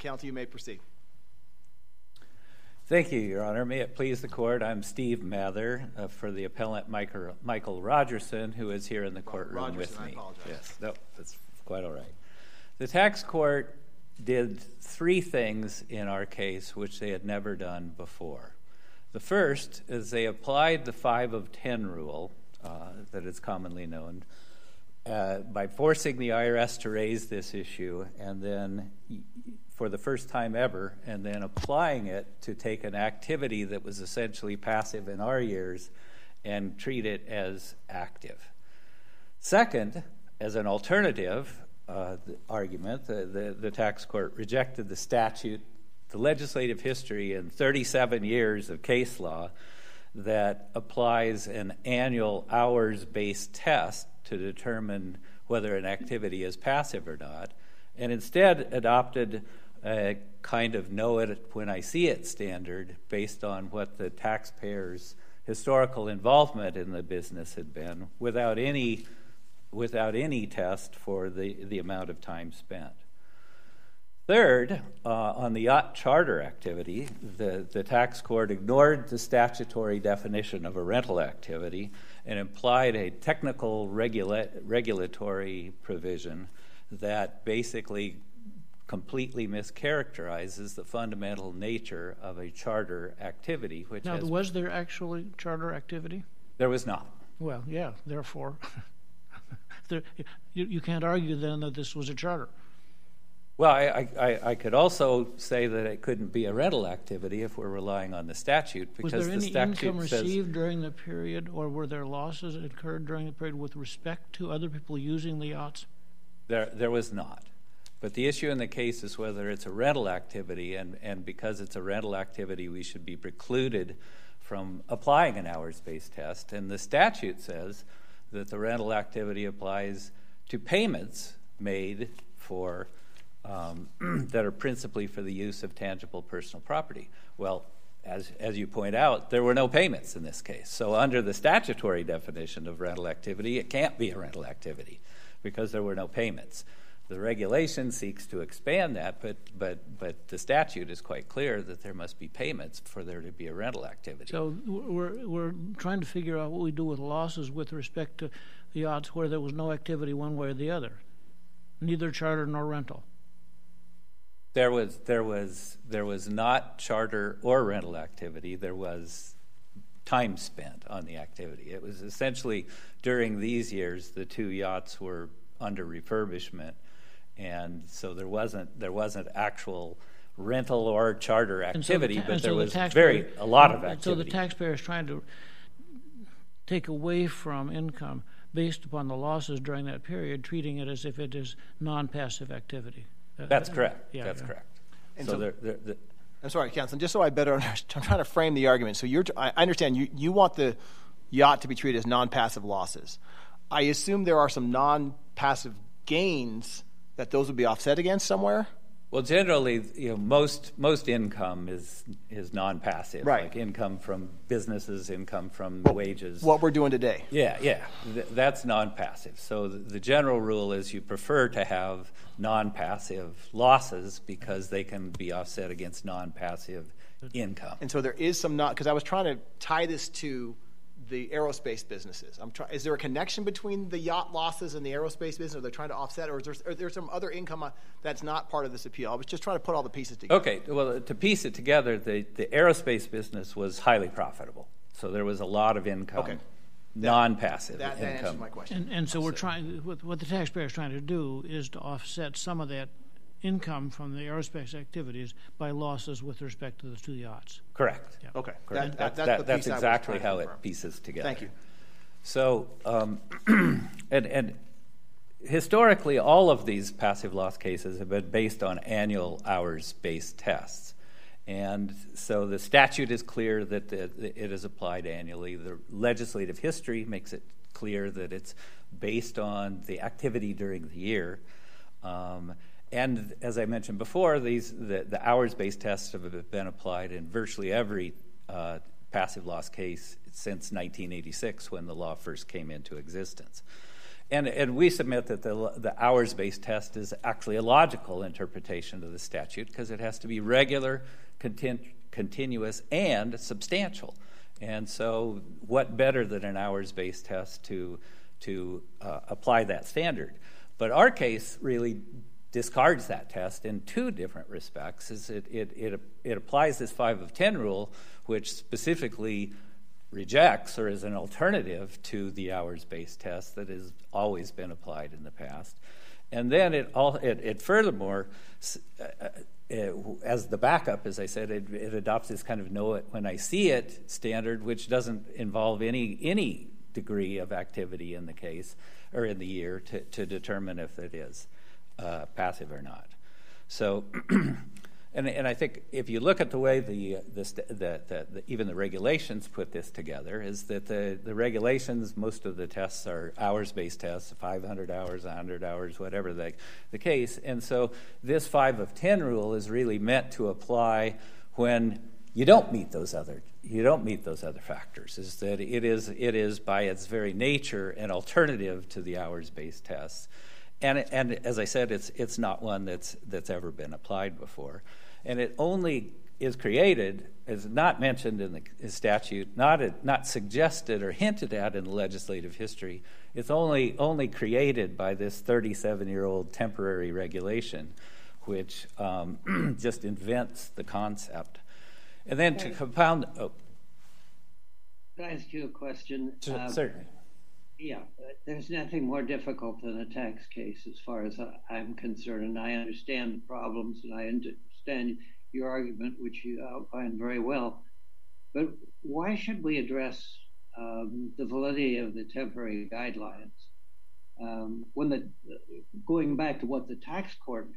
Counsel, you may proceed. Thank you, Your Honor. May it please the Court, I'm Steve Mather for the appellant Michael Rogerson, who is here in the courtroom with me. I apologize. Yes, no, that's quite all right. The tax court did three things in our case which they had never done before. The first is they applied the 5 of 10 rule that is commonly known by forcing the IRS to raise this issue and then for the first time ever, and then applying it to take an activity that was essentially passive in our years and treat it as active. Second, as an alternative argument, the tax court rejected the statute, the legislative history in 37 years of case law that applies an annual hours-based test to determine whether an activity is passive or not, and instead adopted a kind of know-it-when-I-see-it standard based on what the taxpayer's historical involvement in the business had been without any test for the amount of time spent. Third, on the yacht charter activity, the tax court ignored the statutory definition of a rental activity and implied a technical regulatory provision that basically completely mischaracterizes the fundamental nature of a charter activity. Was there actually charter activity? There was not. Well, yeah, therefore, you can't argue then that this was a charter. Well, I could also say that it couldn't be a rental activity if we're relying on the statute, because was there the any statute income received during the period, or were there losses incurred during the period with respect to other people using the yachts? There was not. But the issue in the case is whether it's a rental activity, and because it's a rental activity, we should be precluded from applying an hours-based test. And the statute says that the rental activity applies to payments made for that are principally for the use of tangible personal property. Well, as you point out, there were no payments in this case. So under the statutory definition of rental activity, it can't be a rental activity because there were no payments. The regulation seeks to expand that, but the statute is quite clear that there must be payments for there to be a rental activity. So we're trying to figure out what we do with losses with respect to the yachts where there was no activity one way or the other, neither charter nor rental. There was not charter or rental activity. There was time spent on the activity. It was essentially during these years the two yachts were under refurbishment, and so there wasn't actual rental or charter activity, but there was a lot of activity. So the taxpayer is trying to take away from income based upon the losses during that period, treating it as if it is non-passive activity. That's correct. Yeah, That's yeah. correct. And So I'm sorry, Counsel, just so I better understand, I'm trying to frame the argument. So I understand you want the yacht to be treated as non-passive losses. I assume there are some non-passive gains that those would be offset against somewhere? Well, generally, most income is non-passive, right? Like income from businesses, income from wages. What we're doing today. Yeah, that's non-passive. So the general rule is you prefer to have non-passive losses because they can be offset against non-passive income. And so there is some because I was trying to tie this to the aerospace businesses. Is there a connection between the yacht losses and the aerospace business? Are they trying to offset, or is there some other income that's not part of this appeal? I was just trying to put all the pieces together. Okay, well, to piece it together, the aerospace business was highly profitable. So there was a lot of income, okay. Non-passive that income. answers my question. And so we're trying, what the taxpayer is trying to do is to offset some of that income from the aerospace activities by losses with respect to the two yachts. Correct. Yeah. Okay. Correct. That's That's exactly how it pieces together. Thank you. So, and historically, all of these passive loss cases have been based on annual hours-based tests. And so the statute is clear that it is applied annually. The legislative history makes it clear that it's based on the activity during the year. And as I mentioned before, the hours-based tests have been applied in virtually every passive loss case since 1986 when the law first came into existence. And we submit that the hours-based test is actually a logical interpretation of the statute because it has to be regular, continuous, and substantial. And so what better than an hours-based test to apply that standard? But our case really discards that test in two different respects. It applies this 5 of 10 rule, which specifically rejects or is an alternative to the hours-based test that has always been applied in the past. And then it furthermore, as the backup, as I said, it adopts this kind of know it when I see it standard, which doesn't involve any degree of activity in the case or in the year to determine if it is passive or not. So, and I think if you look at the way even the regulations put this together, is that the regulations, most of the tests are hours-based tests, 500 hours, 100 hours, whatever the case. And so this 5 of 10 rule is really meant to apply when you don't meet those other factors. Is that it is by its very nature an alternative to the hours-based tests. And as I said, it's not one that's ever been applied before. And it only is created, is not mentioned in the statute, not suggested or hinted at in the legislative history. It's only created by this 37-year-old temporary regulation, which just invents the concept. And then to compound... Oh. Can I ask you a question? Certainly. Yeah, there's nothing more difficult than a tax case as far as I'm concerned, and I understand the problems, and I understand your argument, which you outlined very well. But why should we address the validity of the temporary guidelines? Going back to what the tax court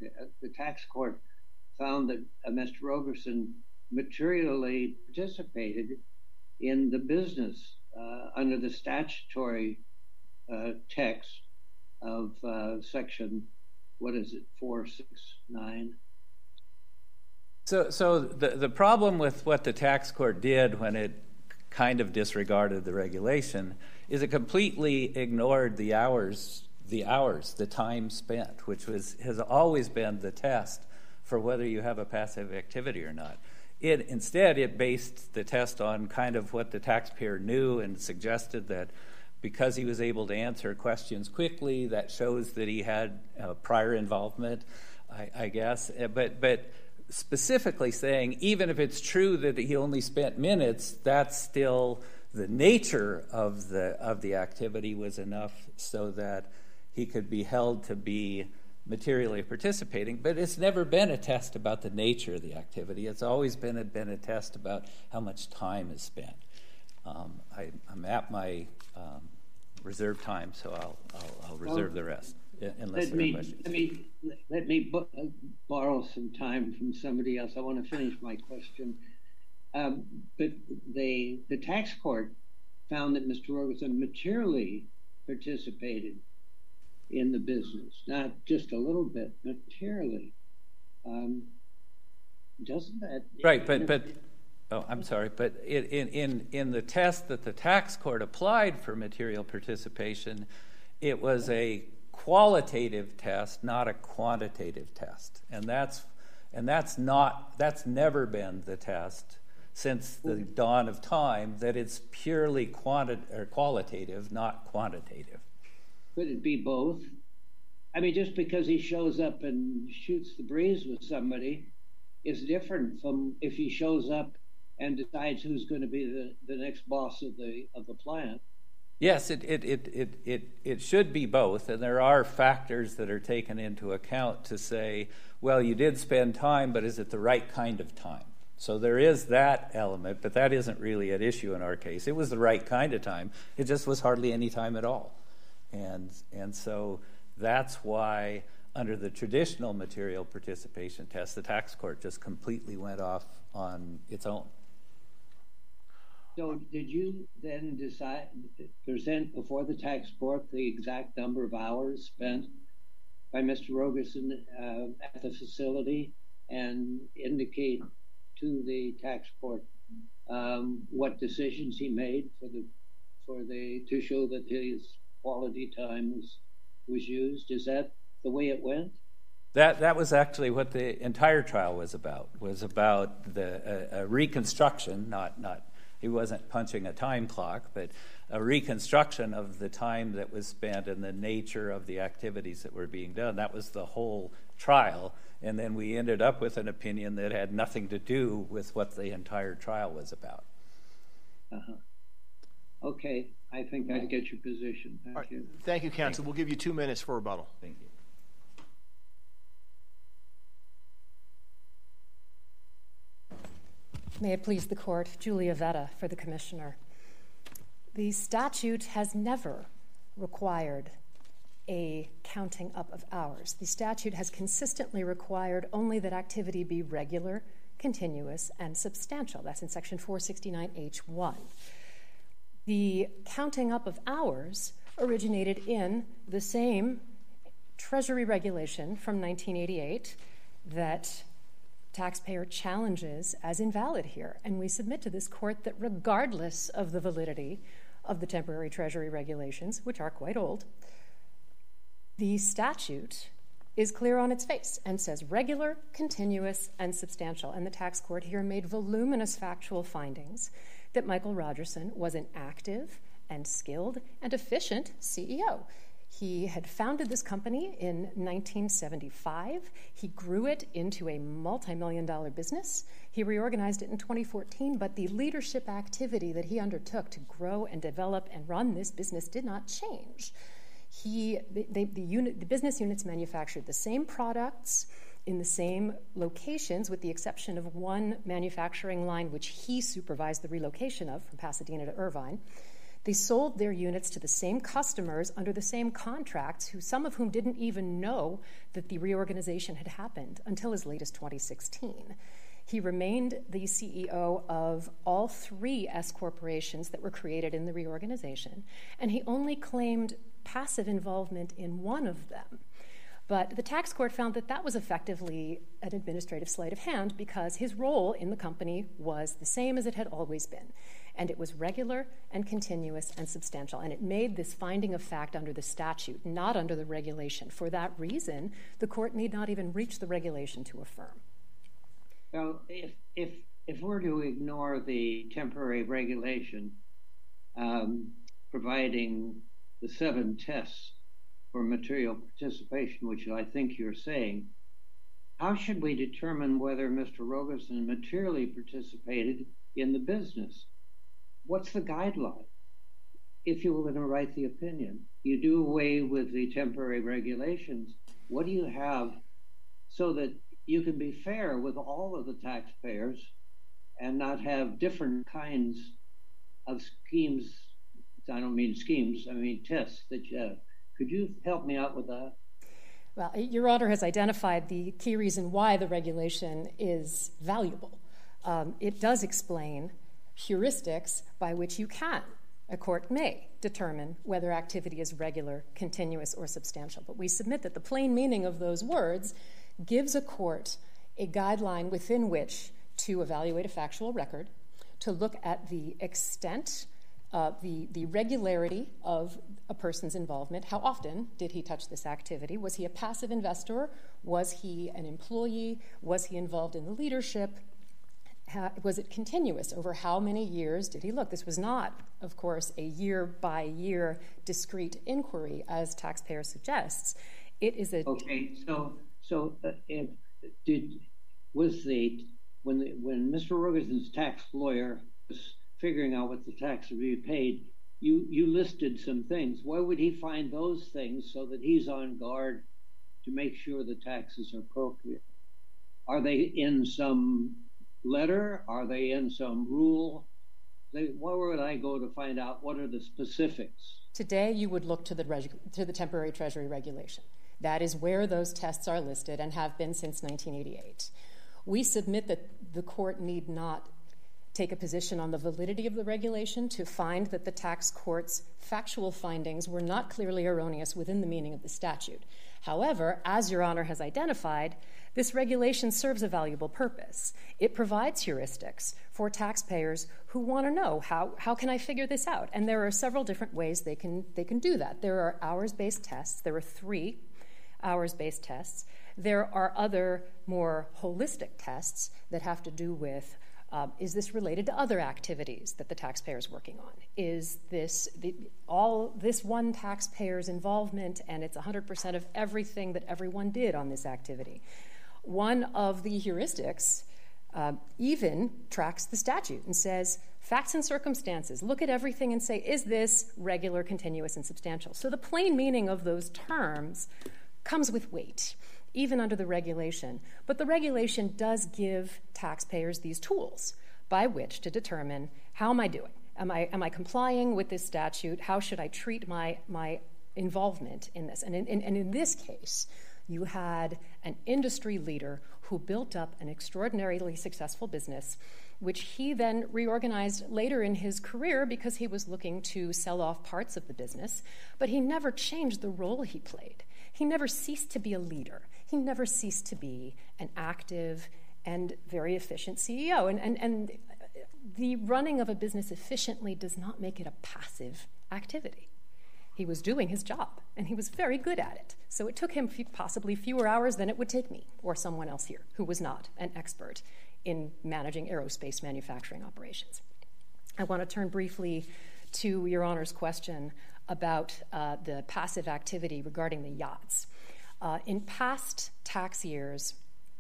found that Mr. Rogerson materially participated in the business under the statutory text of section, 469? So the problem with what the tax court did when it kind of disregarded the regulation is it completely ignored the time spent, which has always been the test for whether you have a passive activity or not. Instead, it based the test on kind of what the taxpayer knew and suggested that because he was able to answer questions quickly, that shows that he had prior involvement, I guess. But specifically saying, even if it's true that he only spent minutes, that's still the nature of the activity was enough so that he could be held to be materially participating. But it's never been a test about the nature of the activity. It's always been a test about how much time is spent. I'm at my reserved time, so I'll reserve the rest unless there are questions. Let me borrow some time from somebody else. I want to finish my question. But the tax court found that Mr. Rogerson materially participated in the business, not just a little bit, materially. Doesn't that... Right, but oh, I'm sorry, but in the test that the tax court applied for material participation, it was a qualitative test, not a quantitative test, and that's never been the test since the dawn of time, that it's purely qualitative, not quantitative. Could it be both? I mean, just because he shows up and shoots the breeze with somebody is different from if he shows up and decides who's going to be the next boss of the plant. Yes, it should be both, and there are factors that are taken into account to say, well, you did spend time, but is it the right kind of time? So there is that element, but that isn't really at issue in our case. It was the right kind of time. It just was hardly any time at all. And so that's why under the traditional material participation test, the tax court just completely went off on its own. So did you then present before the tax court the exact number of hours spent by Mr. Rogerson at the facility and indicate to the tax court what decisions he made to show that his quality time was used? Is that the way it went? That was actually what the entire trial was about the reconstruction, not he wasn't punching a time clock, but a reconstruction of the time that was spent and the nature of the activities that were being done. That was the whole trial, and then we ended up with an opinion that had nothing to do with what the entire trial was about. Okay, I think I get your position. Thank you. Thank you, counsel. We'll give you 2 minutes for rebuttal. Thank you. May it please the court, Julia Vetta for the commissioner. The statute has never required a counting up of hours. The statute has consistently required only that activity be regular, continuous, and substantial. That's in section 469H1. The counting up of hours originated in the same Treasury regulation from 1988 that taxpayer challenges as invalid here. And we submit to this court that regardless of the validity of the temporary Treasury regulations, which are quite old, the statute is clear on its face and says regular, continuous, and substantial. And the tax court here made voluminous factual findings that Michael Rogerson was an active and skilled and efficient CEO. He had founded this company in 1975. He grew it into a multi-million-dollar business. He reorganized it in 2014, but the leadership activity that he undertook to grow and develop and run this business did not change. The business units manufactured the same products in the same locations, with the exception of one manufacturing line which he supervised the relocation of from Pasadena to Irvine. They sold their units to the same customers under the same contracts, some of whom didn't even know that the reorganization had happened until as late as 2016. He remained the CEO of all 3 S corporations that were created in the reorganization, and he only claimed passive involvement in one of them. But the tax court found that that was effectively an administrative sleight of hand because his role in the company was the same as it had always been. And it was regular and continuous and substantial. And it made this finding of fact under the statute, not under the regulation. For that reason, the court need not even reach the regulation to affirm. Well, if we're to ignore the temporary regulation providing the 7 tests for material participation, which I think you're saying, how should we determine whether Mr. Rogerson materially participated in the business? What's the guideline? If you were going to write the opinion, you do away with the temporary regulations. What do you have so that you can be fair with all of the taxpayers and not have different kinds of schemes? I don't mean schemes, I mean tests that you have. Could you help me out with that? Well, Your Honor has identified the key reason why the regulation is valuable. It does explain heuristics by which a court may determine whether activity is regular, continuous, or substantial. But we submit that the plain meaning of those words gives a court a guideline within which to evaluate a factual record, to look at the extent, the regularity of a person's involvement. How often did he touch this activity? Was he a passive investor? Was he an employee? Was he involved in the leadership? Was it continuous? Over how many years did he look? This was not, of course, a year-by-year discrete inquiry, as taxpayer suggests. It is a... Okay, when Mr. Rogerson's tax lawyer was figuring out what the tax would be paid, you listed some things. Why would he find those things so that he's on guard to make sure the taxes are appropriate? Are they in some letter? Are they in some rule? Where would I go to find out what are the specifics? Today, you would look to the temporary Treasury regulation. That is where those tests are listed and have been since 1988. We submit that the court need not take a position on the validity of the regulation to find that the tax court's factual findings were not clearly erroneous within the meaning of the statute. However, as Your Honor has identified, this regulation serves a valuable purpose. It provides heuristics for taxpayers who want to know, how can I figure this out? And there are several different ways they can do that. There are hours-based tests. There are 3 hours-based tests. There are other more holistic tests that have to do with, is this related to other activities that the taxpayer is working on? Is this all this one taxpayer's involvement, and it's 100% of everything that everyone did on this activity? One of the heuristics even tracks the statute and says, facts and circumstances, look at everything and say, is this regular, continuous, and substantial? So the plain meaning of those terms comes with weight, even under the regulation. But the regulation does give taxpayers these tools by which to determine, how am I doing? Am I complying with this statute? How should I treat my involvement in this? And in this case, you had an industry leader who built up an extraordinarily successful business, which he then reorganized later in his career because he was looking to sell off parts of the business. But he never changed the role he played. He never ceased to be a leader. He never ceased to be an active and very efficient CEO. And the running of a business efficiently does not make it a passive activity. He was doing his job, and he was very good at it. So it took him possibly fewer hours than it would take me or someone else here who was not an expert in managing aerospace manufacturing operations. I want to turn briefly to Your Honor's question about the passive activity regarding the yachts. In past tax years,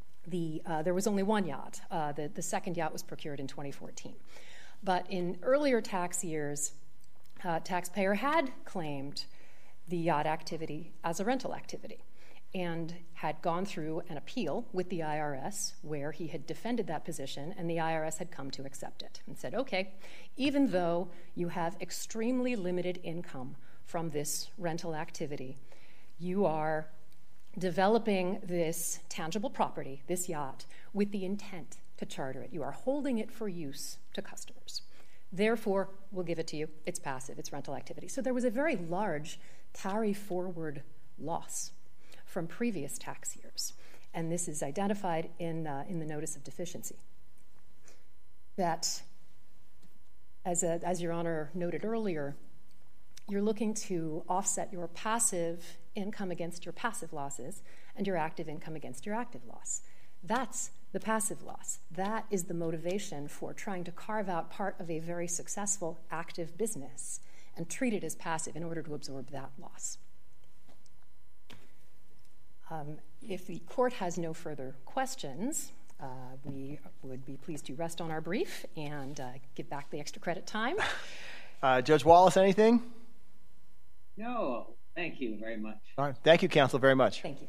there was only one yacht. The second yacht was procured in 2014. But in earlier tax years, taxpayer had claimed the yacht activity as a rental activity and had gone through an appeal with the IRS where he had defended that position, and the IRS had come to accept it and said, okay, even though you have extremely limited income from this rental activity, you are developing this tangible property, this yacht, with the intent to charter it. You are holding it for use to customers. Therefore, we'll give it to you. It's passive. It's rental activity. So there was a very large carry-forward loss from previous tax years, and this is identified in the notice of deficiency. That, as Your Honor noted earlier, you're looking to offset your passive income against your passive losses and your active income against your active loss. That's the passive loss. That is the motivation for trying to carve out part of a very successful active business and treat it as passive in order to absorb that loss. If the court has no further questions, we would be pleased to rest on our brief and give back the extra credit time. Judge Wallace, anything? No, thank you very much. All right. Thank you, counsel, very much. Thank you.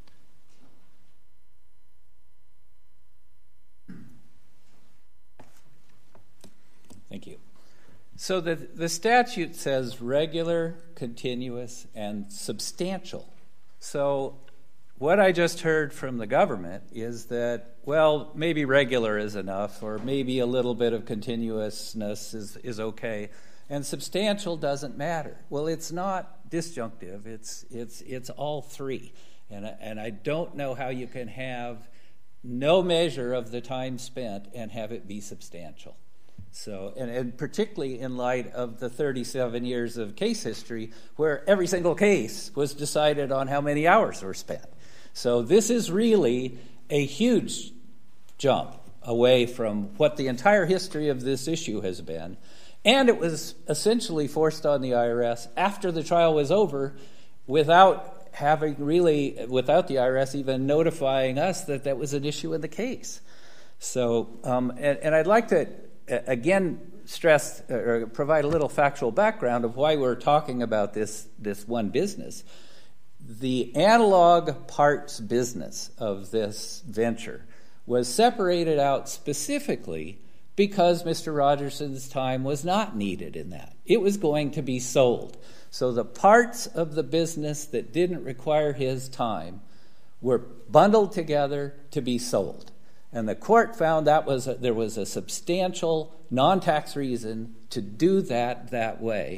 Thank you. So the statute says regular, continuous, and substantial. So what I just heard from the government is that, well, maybe regular is enough, or maybe a little bit of continuousness is okay, and substantial doesn't matter. Well, it's not disjunctive. It's all three. And I don't know how you can have no measure of the time spent and have it be substantial. So, and particularly in light of the 37 years of case history where every single case was decided on how many hours were spent. So this is really a huge jump away from what the entire history of this issue has been. And it was essentially forced on the IRS after the trial was over without the IRS even notifying us that that was an issue in the case. So, and I'd like to again stress or provide a little factual background of why we're talking about this one business. The analog parts business of this venture was separated out specifically because Mr. Rogerson's time was not needed in that. It was going to be sold. So the parts of the business that didn't require his time were bundled together to be sold. And the court found there was a substantial non-tax reason to do that way.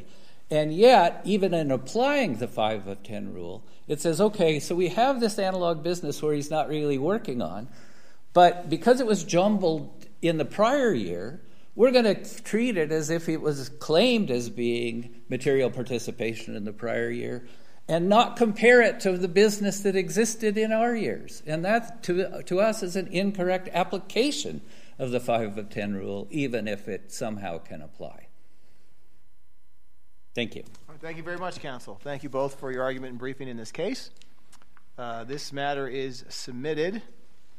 And yet, even in applying the 5 of 10 rule, it says, okay, so we have this analog business where he's not really working on, but because it was jumbled in the prior year, we're going to treat it as if it was claimed as being material participation in the prior year and not compare it to the business that existed in our years. And that, to us, is an incorrect application of the 5 of 10 rule, even if it somehow can apply. Thank you. Thank you very much, counsel. Thank you both for your argument and briefing in this case. This matter is submitted.